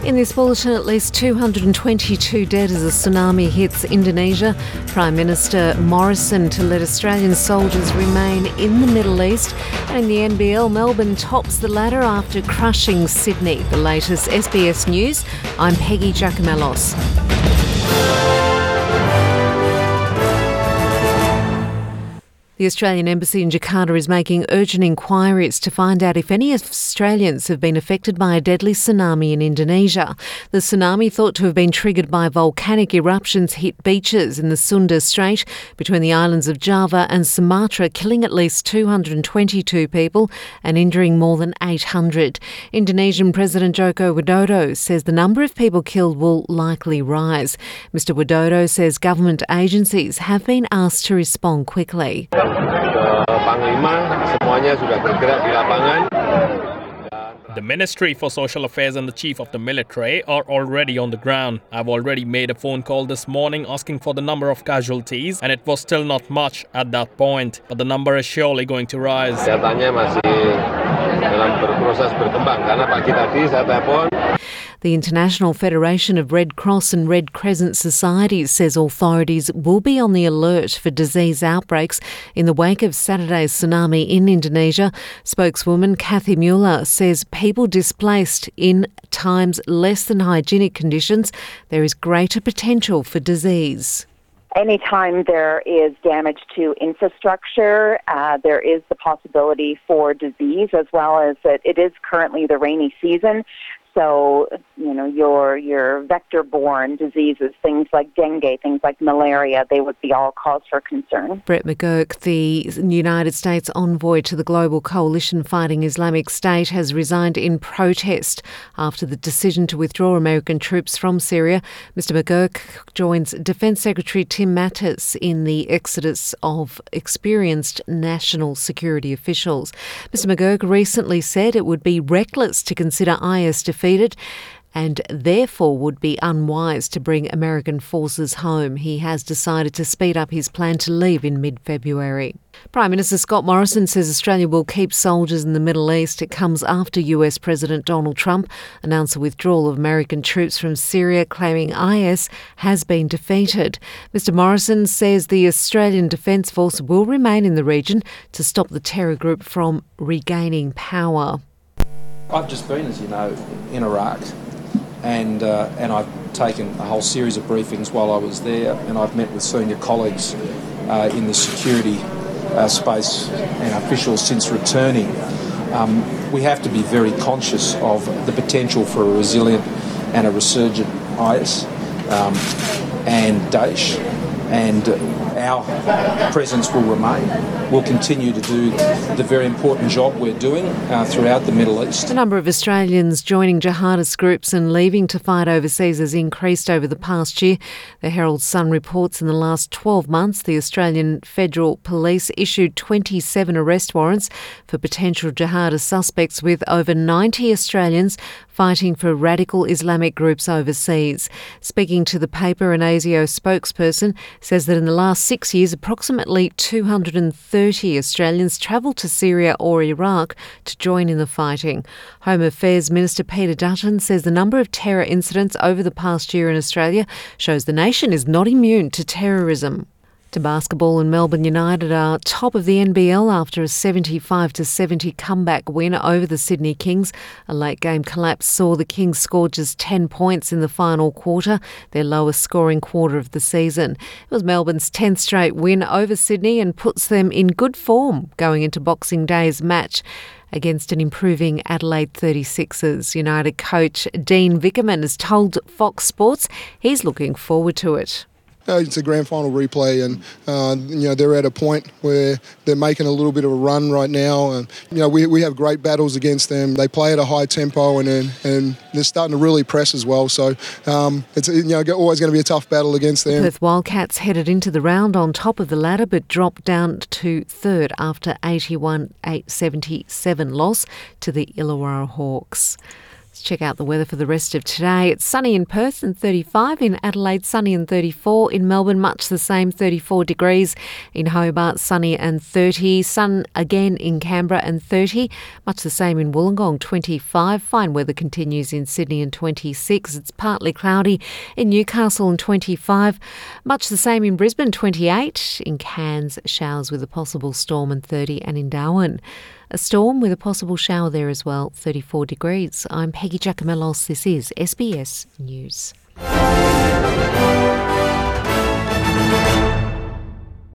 In this bulletin, at least 222 dead as a tsunami hits Indonesia. Prime Minister Morrison to let Australian soldiers remain in the Middle East. And in the NBL, Melbourne tops the ladder after crushing Sydney. The latest SBS News. I'm Peggy Giacomellos. The Australian Embassy in Jakarta is making urgent inquiries to find out if any Australians have been affected by a deadly tsunami in Indonesia. The tsunami, thought to have been triggered by volcanic eruptions, hit beaches in the Sunda Strait between the islands of Java and Sumatra, killing at least 222 people and injuring more than 800. Indonesian President Joko Widodo says the number of people killed will likely rise. Mr Widodo says government agencies have been asked to respond quickly. The Ministry for Social Affairs and the Chief of the Military are already on the ground. I've already made a phone call this morning asking for the number of casualties, and it was still not much at that point. But the number is surely going to rise. The International Federation of Red Cross and Red Crescent Societies says authorities will be on the alert for disease outbreaks in the wake of Saturday's tsunami in Indonesia. Spokeswoman Kathy Mueller says people displaced in times less than hygienic conditions, there is greater potential for disease. Anytime there is damage to infrastructure, there is the possibility for disease, as well as that it is currently the rainy season. So, your vector-borne diseases, things like dengue, things like malaria, they would be all cause for concern. Brett McGurk, the United States envoy to the global coalition fighting Islamic State, has resigned in protest after the decision to withdraw American troops from Syria. Mr McGurk joins Defence Secretary Tim Mattis in the exodus of experienced national security officials. Mr McGurk recently said it would be reckless to consider IS defeated and therefore would be unwise to bring American forces home. He has decided to speed up his plan to leave in mid-February. Prime Minister Scott Morrison says Australia will keep soldiers in the Middle East. It comes after US President Donald Trump announced the withdrawal of American troops from Syria, claiming IS has been defeated. Mr Morrison says the Australian Defence Force will remain in the region to stop the terror group from regaining power. I've just been, as you know, in Iraq, and I've taken a whole series of briefings while I was there, and I've met with senior colleagues in the security space and officials since returning. We have to be very conscious of the potential for a resilient and a resurgent IS and Daesh, and our presence will remain. We'll continue to do the very important job we're doing throughout the Middle East. The number of Australians joining jihadist groups and leaving to fight overseas has increased over the past year. The Herald Sun reports in the last 12 months, the Australian Federal Police issued 27 arrest warrants for potential jihadist suspects, with over 90 Australians fighting for radical Islamic groups overseas. Speaking to the paper, an ASIO spokesperson says that in the last 6 years, approximately 230 Australians travelled to Syria or Iraq to join in the fighting. Home Affairs Minister Peter Dutton says the number of terror incidents over the past year in Australia shows the nation is not immune to terrorism. To basketball, and Melbourne United are top of the NBL after a 75-70 comeback win over the Sydney Kings. A late-game collapse saw the Kings score just 10 points in the final quarter, their lowest scoring quarter of the season. It was Melbourne's 10th straight win over Sydney and puts them in good form going into Boxing Day's match against an improving Adelaide 36ers. United coach Dean Vickerman has told Fox Sports he's looking forward to it. It's a grand final replay, and they're at a point where they're making a little bit of a run right now. And we have great battles against them. They play at a high tempo, and they're starting to really press as well. So it's always going to be a tough battle against them. Perth Wildcats headed into the round on top of the ladder, but dropped down to third after 81-77 loss to the Illawarra Hawks. Let's check out the weather for the rest of today. It's sunny in Perth and 35, in Adelaide sunny and 34, in Melbourne much the same, 34 degrees, in Hobart sunny and 30, sun again in Canberra and 30, much the same in Wollongong, 25, fine weather continues in Sydney and 26, it's partly cloudy in Newcastle and 25, much the same in Brisbane, 28, in Cairns showers with a possible storm and 30, and in Darwin a storm with a possible shower there as well, 34 degrees. I'm Peggy Giacomellos. This is SBS News.